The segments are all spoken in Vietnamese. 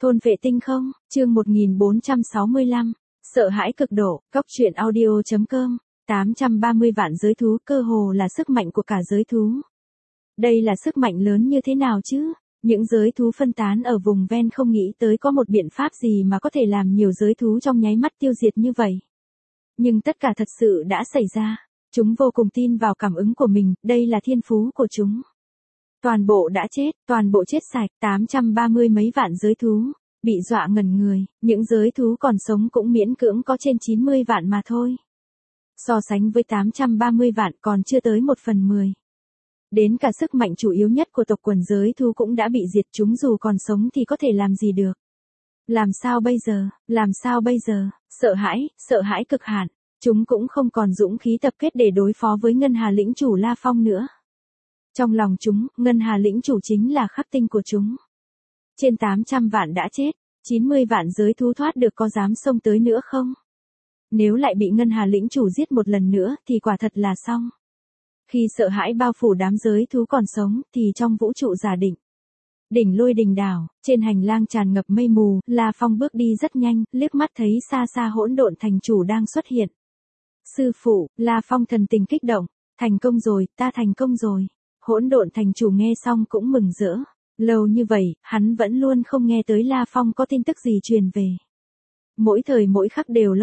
Thôn vệ tinh không, chương 1465, sợ hãi cực độ, góc truyện audio.com, 830 vạn giới thú cơ hồ là sức mạnh của cả giới thú. Đây là sức mạnh lớn như thế nào chứ? Những giới thú phân tán ở vùng ven không nghĩ tới có một biện pháp gì mà có thể làm nhiều giới thú trong nháy mắt tiêu diệt như vậy. Nhưng tất cả thật sự đã xảy ra. Chúng vô cùng tin vào cảm ứng của mình, đây là thiên phú của chúng. Toàn bộ đã chết, toàn bộ chết sạch, 830 mấy vạn giới thú, bị dọa ngẩn người, những giới thú còn sống cũng miễn cưỡng có trên 90 vạn mà thôi. So sánh với 830 vạn còn chưa tới 1/10. Đến cả sức mạnh chủ yếu nhất của tộc quần giới thú cũng đã bị diệt, chúng dù còn sống thì có thể làm gì được. Làm sao bây giờ, làm sao bây giờ, sợ hãi cực hạn, chúng cũng không còn dũng khí tập kết để đối phó với Ngân Hà lĩnh chủ La Phong nữa. Trong lòng chúng, Ngân Hà lĩnh chủ chính là khắc tinh của chúng. Trên 800 vạn đã chết, 90 vạn giới thú thoát được có dám xông tới nữa không? Nếu lại bị Ngân Hà lĩnh chủ giết một lần nữa thì quả thật là xong. Khi sợ hãi bao phủ đám giới thú còn sống thì trong vũ trụ giả định. Đỉnh Lôi Đình đảo, trên hành lang tràn ngập mây mù, La Phong bước đi rất nhanh, liếc mắt thấy xa xa Hỗn Độn Thành chủ đang xuất hiện. Sư phụ, La Phong thần tình kích động, thành công rồi, ta thành công rồi. Hỗn Độn Thành chủ nghe xong cũng mừng rỡ. Lâu như vậy, hắn vẫn luôn không nghe tới La Phong có tin tức gì truyền về. Mỗi thời mỗi khắc đều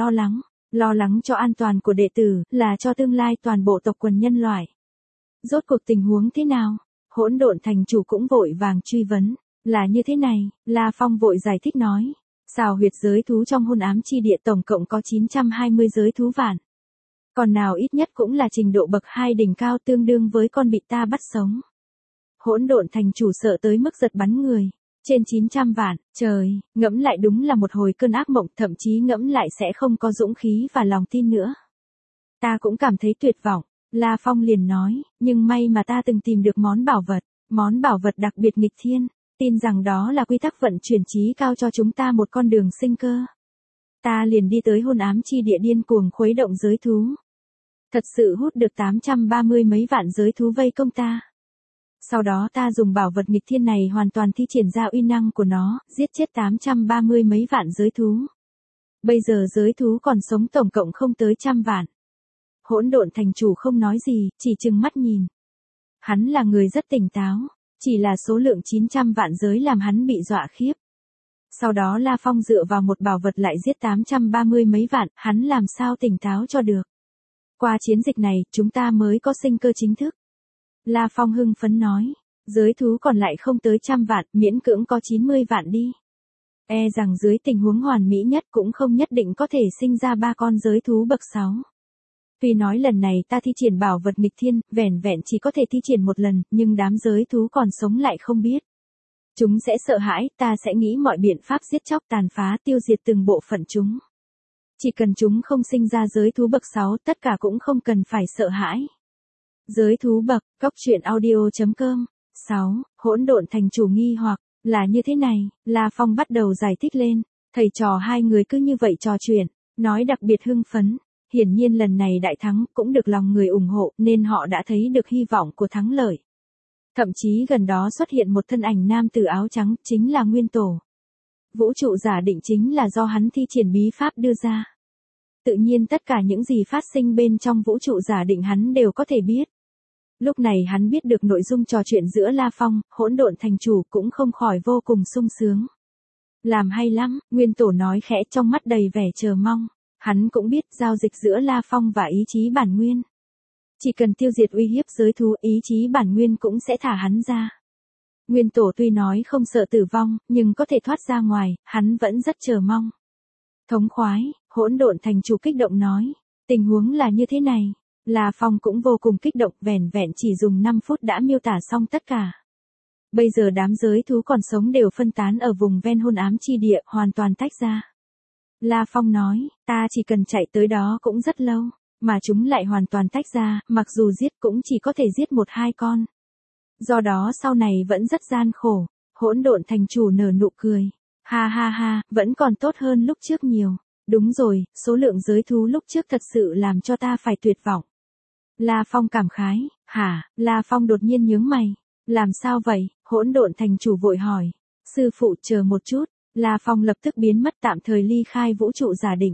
lo lắng cho an toàn của đệ tử, là cho tương lai toàn bộ tộc quần nhân loại. Rốt cuộc tình huống thế nào? Hỗn Độn Thành chủ cũng vội vàng truy vấn. Là như thế này, La Phong vội giải thích nói. Xào huyệt giới thú trong hôn ám chi địa tổng cộng có 920 giới thú vạn. Còn nào ít nhất cũng là trình độ bậc 2 đỉnh cao tương đương với con bị ta bắt sống. Hỗn Độn Thành chủ sợ tới mức giật bắn người. Trên 900 vạn, trời, ngẫm lại đúng là một hồi cơn ác mộng, thậm chí ngẫm lại sẽ không có dũng khí và lòng tin nữa. Ta cũng cảm thấy tuyệt vọng. La Phong liền nói, nhưng may mà ta từng tìm được món bảo vật đặc biệt nghịch thiên, tin rằng đó là quy tắc vận chuyển trí cao cho chúng ta một con đường sinh cơ. Ta liền đi tới hôn ám chi địa điên cuồng khuấy động giới thú. Thật sự hút được 830 mấy vạn giới thú vây công ta. Sau đó ta dùng bảo vật nghịch thiên này hoàn toàn thi triển ra uy năng của nó, giết chết 830 mấy vạn giới thú. Bây giờ giới thú còn sống tổng cộng không tới 100 vạn. Hỗn Độn Thành chủ không nói gì, chỉ trừng mắt nhìn. Hắn là người rất tỉnh táo, chỉ là số lượng 900 vạn giới làm hắn bị dọa khiếp. Sau đó La Phong dựa vào một bảo vật lại giết 830 mấy vạn, hắn làm sao tỉnh táo cho được. Qua chiến dịch này, chúng ta mới có sinh cơ chính thức. La Phong hưng phấn nói, giới thú còn lại không tới 100 vạn, miễn cưỡng có 90 vạn đi. E rằng dưới tình huống hoàn mỹ nhất cũng không nhất định có thể sinh ra 3 con giới thú bậc 6. Tuy nói lần này ta thi triển bảo vật nghịch thiên, vẻn vẹn chỉ có thể thi triển một lần, nhưng đám giới thú còn sống lại không biết. Chúng sẽ sợ hãi, ta sẽ nghĩ mọi biện pháp giết chóc tàn phá tiêu diệt từng bộ phận chúng. Chỉ cần chúng không sinh ra giới thú bậc 6, tất cả cũng không cần phải sợ hãi. Giới thú bậc, góc truyện audio.com, 6, Hỗn Độn Thành chủ nghi hoặc, là như thế này, La Phong bắt đầu giải thích lên, thầy trò hai người cứ như vậy trò chuyện, nói đặc biệt hưng phấn. Hiển nhiên lần này đại thắng cũng được lòng người ủng hộ nên họ đã thấy được hy vọng của thắng lợi. Thậm chí gần đó xuất hiện một thân ảnh nam tử áo trắng, chính là Nguyên Tổ. Vũ trụ giả định chính là do hắn thi triển bí pháp đưa ra. Tự nhiên tất cả những gì phát sinh bên trong vũ trụ giả định hắn đều có thể biết. Lúc này hắn biết được nội dung trò chuyện giữa La Phong, Hỗn Độn Thành chủ cũng không khỏi vô cùng sung sướng. Làm hay lắm, Nguyên Tổ nói khẽ trong mắt đầy vẻ chờ mong. Hắn cũng biết giao dịch giữa La Phong và ý chí bản nguyên. Chỉ cần tiêu diệt uy hiếp giới thú, ý chí bản nguyên cũng sẽ thả hắn ra. Nguyên Tổ tuy nói không sợ tử vong, nhưng có thể thoát ra ngoài, hắn vẫn rất chờ mong. Thống khoái, Hỗn Độn Thành chủ kích động nói. Tình huống là như thế này. La Phong cũng vô cùng kích động, vẻn vẹn chỉ dùng 5 phút đã miêu tả xong tất cả. Bây giờ đám giới thú còn sống đều phân tán ở vùng ven hôn ám chi địa, hoàn toàn tách ra. La Phong nói, ta chỉ cần chạy tới đó cũng rất lâu, mà chúng lại hoàn toàn tách ra, mặc dù giết cũng chỉ có thể giết 1-2 con. Do đó sau này vẫn rất gian khổ. Hỗn Độn Thành chủ nở nụ cười. Ha ha ha, vẫn còn tốt hơn lúc trước nhiều. Đúng rồi, số lượng giới thú lúc trước thật sự làm cho ta phải tuyệt vọng. La Phong cảm khái. Hả? La Phong đột nhiên nhướng mày. Làm sao vậy? Hỗn Độn Thành chủ vội hỏi. Sư phụ chờ một chút. La Phong lập tức biến mất tạm thời ly khai vũ trụ giả định.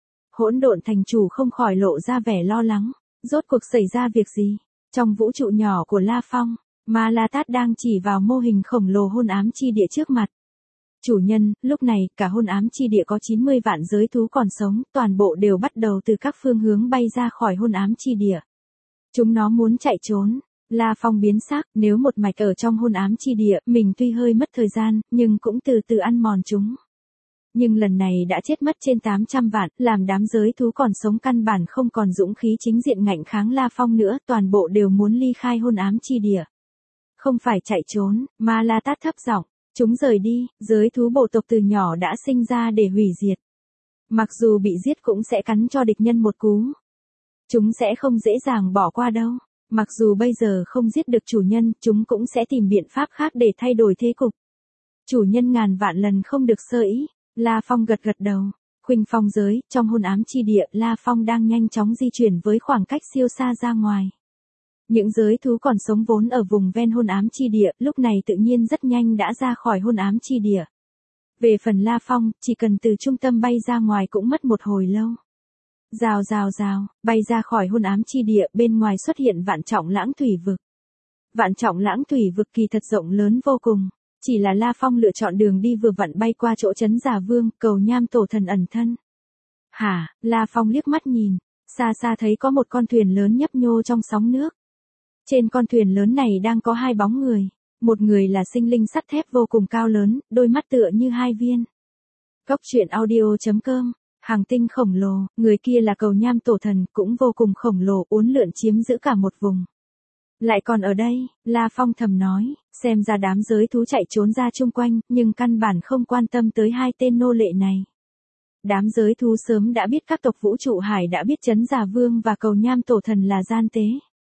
Hỗn độn thành chủ không khỏi lộ ra vẻ lo lắng. Rốt cuộc xảy ra việc gì? Trong vũ trụ nhỏ của La Phong, Ma La Tát đang chỉ vào mô hình khổng lồ hôn ám chi địa trước mặt. Chủ nhân, lúc này, cả hôn ám chi địa có 90 vạn giới thú còn sống, toàn bộ đều bắt đầu từ các phương hướng bay ra khỏi hôn ám chi địa. Chúng nó muốn chạy trốn. La Phong biến sắc, nếu một mạch ở trong hôn ám chi địa, mình tuy hơi mất thời gian, nhưng cũng từ từ ăn mòn chúng. Nhưng lần này đã chết mất trên 800 vạn, làm đám giới thú còn sống căn bản không còn dũng khí chính diện ngạnh kháng La Phong nữa, toàn bộ đều muốn ly khai hôn ám chi địa. Không phải chạy trốn, Ma La Tát thấp giọng, chúng rời đi, giới thú bộ tộc từ nhỏ đã sinh ra để hủy diệt. Mặc dù bị giết cũng sẽ cắn cho địch nhân một cú. Chúng sẽ không dễ dàng bỏ qua đâu. Mặc dù bây giờ không giết được chủ nhân, chúng cũng sẽ tìm biện pháp khác để thay đổi thế cục. Chủ nhân ngàn vạn lần không được sơ ý. La Phong gật gật đầu. Khuynh phong giới, trong hôn ám chi địa, La Phong đang nhanh chóng di chuyển với khoảng cách siêu xa ra ngoài. Những giới thú còn sống vốn ở vùng ven hôn ám chi địa, lúc này tự nhiên rất nhanh đã ra khỏi hôn ám chi địa. Về phần La Phong, chỉ cần từ trung tâm bay ra ngoài cũng mất một hồi lâu. Rào rào rào, bay ra khỏi hôn ám chi địa, bên ngoài xuất hiện vạn trọng lãng thủy vực. Vạn trọng lãng thủy vực kỳ thật rộng lớn vô cùng. Chỉ là La Phong lựa chọn đường đi vừa vặn bay qua chỗ trấn Giả Vương, cầu nham tổ thần ẩn thân. Hả, La Phong liếc mắt nhìn, xa xa thấy có một con thuyền lớn nhấp nhô trong sóng nước. Trên con thuyền lớn này đang có hai bóng người. Một người là sinh linh sắt thép vô cùng cao lớn, đôi mắt tựa như hai viên. Cốc truyện audio.com, hàng tinh khổng lồ, người kia là cầu nham tổ thần, cũng vô cùng khổng lồ, uốn lượn chiếm giữ cả một vùng. Lại còn ở đây, La Phong thầm nói, xem ra đám giới thú chạy trốn ra chung quanh, nhưng căn bản không quan tâm tới hai tên nô lệ này. Đám giới thú sớm đã biết các tộc vũ trụ hải đã biết trấn Giả Vương và cầu nham tổ thần là gian tế.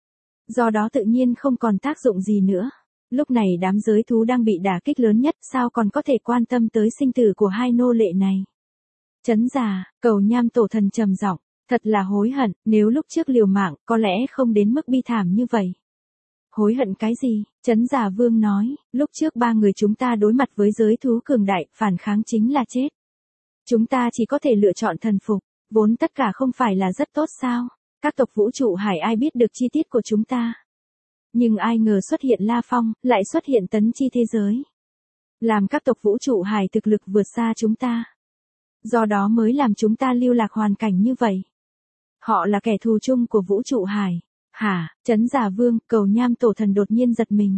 Do đó tự nhiên không còn tác dụng gì nữa. Lúc này đám giới thú đang bị đả kích lớn nhất, sao còn có thể quan tâm tới sinh tử của hai nô lệ này. Trấn Giả, cầu nham tổ thần trầm giọng, thật là hối hận, nếu lúc trước liều mạng, có lẽ không đến mức bi thảm như vậy. Hối hận cái gì? Trấn Giả Vương nói, lúc trước ba người chúng ta đối mặt với giới thú cường đại, phản kháng chính là chết. Chúng ta chỉ có thể lựa chọn thần phục, vốn tất cả không phải là rất tốt sao? Các tộc vũ trụ hải ai biết được chi tiết của chúng ta? Nhưng ai ngờ xuất hiện La Phong, lại xuất hiện tấn chi thế giới. Làm các tộc vũ trụ hải thực lực vượt xa chúng ta. Do đó mới làm chúng ta lưu lạc hoàn cảnh như vậy. Họ là kẻ thù chung của vũ trụ hải. Hả, Trấn Giả Vương, cầu nham tổ thần đột nhiên giật mình.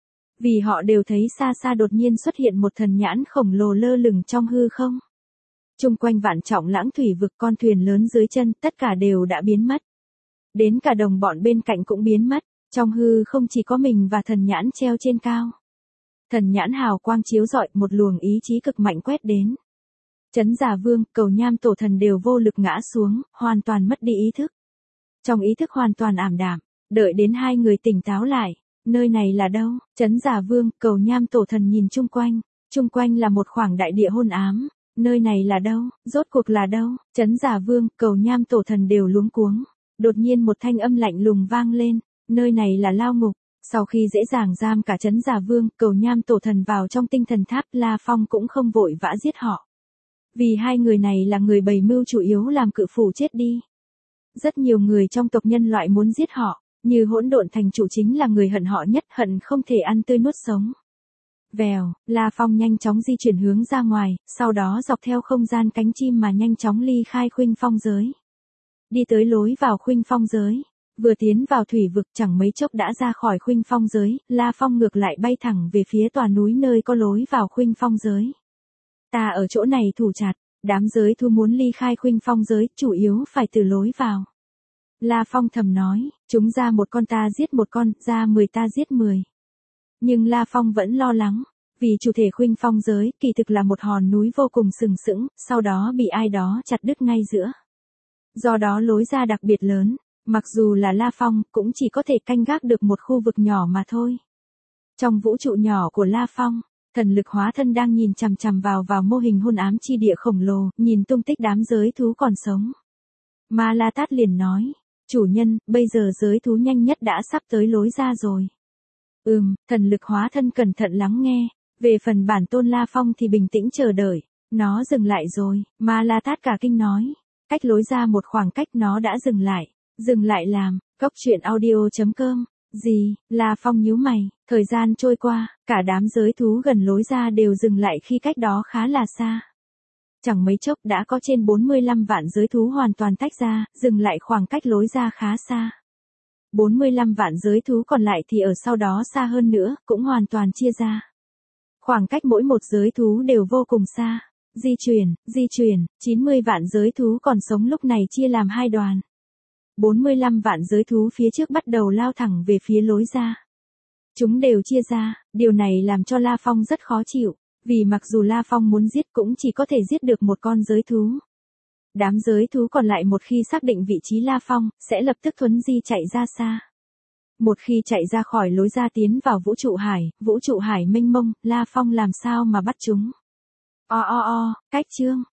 Vì họ đều thấy xa xa đột nhiên xuất hiện một thần nhãn khổng lồ lơ lửng trong hư không. Trung quanh vạn trọng lãng thủy vực, con thuyền lớn dưới chân, tất cả đều đã biến mất. Đến cả đồng bọn bên cạnh cũng biến mất, trong hư không chỉ có mình và thần nhãn treo trên cao. Thần nhãn hào quang chiếu rọi, một luồng ý chí cực mạnh quét đến. Trấn Giả Vương, cầu nham tổ thần đều vô lực ngã xuống, hoàn toàn mất đi ý thức. Trong ý thức hoàn toàn ảm đạm, đợi đến hai người tỉnh táo lại, nơi này là đâu? Trấn Giả Vương, cầu nham tổ thần nhìn chung quanh là một khoảng đại địa hôn ám, nơi này là đâu, rốt cuộc là đâu? Trấn Giả Vương, cầu nham tổ thần đều luống cuống, đột nhiên một thanh âm lạnh lùng vang lên, nơi này là lao ngục. Sau khi dễ dàng giam cả Trấn Giả Vương, cầu nham tổ thần vào trong tinh thần tháp, La Phong cũng không vội vã giết họ. Vì hai người này là người bày mưu chủ yếu làm cự phủ chết đi. Rất nhiều người trong tộc nhân loại muốn giết họ, như hỗn độn thành chủ chính là người hận họ nhất, hận không thể ăn tươi nuốt sống. Vèo, La Phong nhanh chóng di chuyển hướng ra ngoài, sau đó dọc theo không gian cánh chim mà nhanh chóng ly khai khuynh phong giới. Đi tới lối vào khuynh phong giới, vừa tiến vào thủy vực chẳng mấy chốc đã ra khỏi khuynh phong giới, La Phong ngược lại bay thẳng về phía tòa núi nơi có lối vào khuynh phong giới. Ta ở chỗ này thủ chặt. Đám giới thú muốn ly khai khuynh phong giới, chủ yếu phải từ lối vào. La Phong thầm nói, chúng ra một con ta giết một con, ra 10 ta giết 10. Nhưng La Phong vẫn lo lắng, vì chủ thể khuynh phong giới kỳ thực là một hòn núi vô cùng sừng sững, sau đó bị ai đó chặt đứt ngay giữa. Do đó lối ra đặc biệt lớn, mặc dù là La Phong cũng chỉ có thể canh gác được một khu vực nhỏ mà thôi. Trong vũ trụ nhỏ của La Phong, thần lực hóa thân đang nhìn chằm chằm vào mô hình hôn ám chi địa khổng lồ, nhìn tung tích đám giới thú còn sống. Ma La Tát liền nói, chủ nhân, bây giờ giới thú nhanh nhất đã sắp tới lối ra rồi. Thần lực hóa thân cẩn thận lắng nghe, Về phần bản tôn La Phong thì bình tĩnh chờ đợi. Nó dừng lại rồi, Ma La Thát cả kinh nói. Cách lối ra một khoảng cách nó đã dừng lại. Dừng lại làm, cốc truyện audio.com. Gì, La Phong nhíu mày, thời gian trôi qua, cả đám giới thú gần lối ra đều dừng lại khi cách đó khá là xa. Chẳng mấy chốc đã có trên 45 vạn giới thú hoàn toàn tách ra, dừng lại khoảng cách lối ra khá xa. 45 vạn giới thú còn lại thì ở sau đó xa hơn nữa, cũng hoàn toàn chia ra. Khoảng cách mỗi một giới thú đều vô cùng xa. Di chuyển, 90 vạn giới thú còn sống lúc này chia làm hai đoàn. 45 vạn giới thú phía trước bắt đầu lao thẳng về phía lối ra. Chúng đều chia ra, điều này làm cho La Phong rất khó chịu, vì mặc dù La Phong muốn giết cũng chỉ có thể giết được một con giới thú. Đám giới thú còn lại một khi xác định vị trí La Phong, sẽ lập tức thuấn di chạy ra xa. Một khi chạy ra khỏi lối ra tiến vào vũ trụ hải mênh mông, La Phong làm sao mà bắt chúng. Cách chương